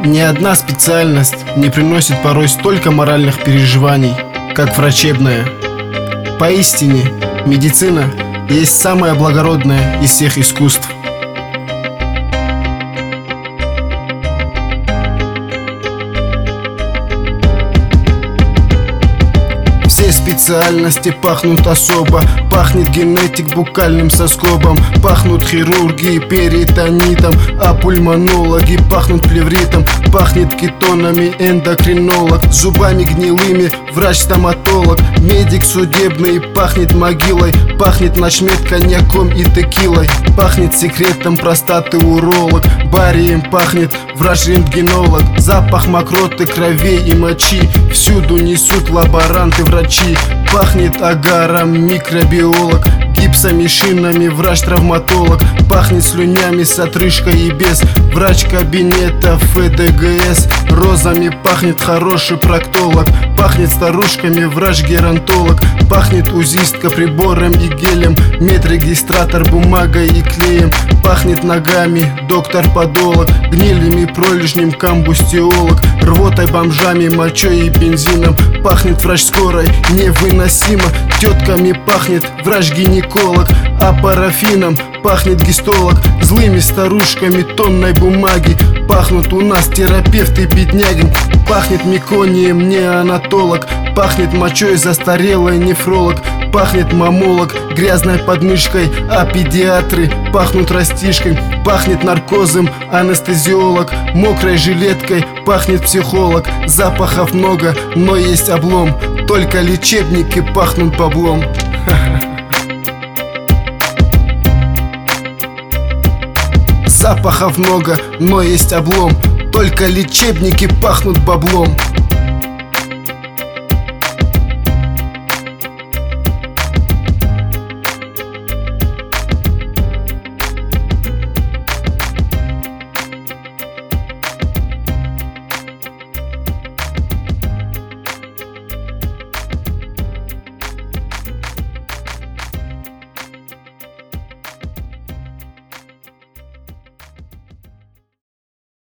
Ни одна специальность не приносит порой столько моральных переживаний, как врачебная. Поистине, медицина есть самое благородное из всех искусств. Все специальности пахнут особо. Пахнет генетик букальным соскобом, пахнут хирурги перитонитом, а пульмонологи пахнут плевритом. Пахнет кетонами эндокринолог, зубами гнилыми врач-стоматолог, медик судебный пахнет могилой, пахнет ночмед коньяком и текилой, пахнет секретом простаты уролог, барием пахнет врач-рентгенолог. Запах мокроты, кровей и мочи всюду несут лаборанты, врачи. Пахнет агаром микробиолог, гипсами, шинами врач-травматолог, пахнет слюнями с отрыжкой и без врач кабинета ФДГС. Розами пахнет хороший проктолог, пахнет старушками врач-геронтолог, пахнет узистка прибором и гелем, медрегистратор бумагой и клеем, пахнет ногами доктор-подолог, гнилями пролежнем комбустиолог, рвотой, бомжами, мочой и бензином. Пахнет врач скорой невыносимо, тетками пахнет врач-гинеколог, а парафином пахнет гистолог, злыми старушками тонной бумаги. Пахнут у нас терапевты бедняги, пахнет меконием неонатолог, пахнет мочой застарелый нефролог, пахнет мамолог грязной подмышкой, а педиатры пахнут растишкой. Пахнет наркозом анестезиолог, мокрой жилеткой пахнет психолог. Запахов много, но есть облом, только лечебники пахнут баблом. Запахов много, но есть облом, только лечебники пахнут баблом.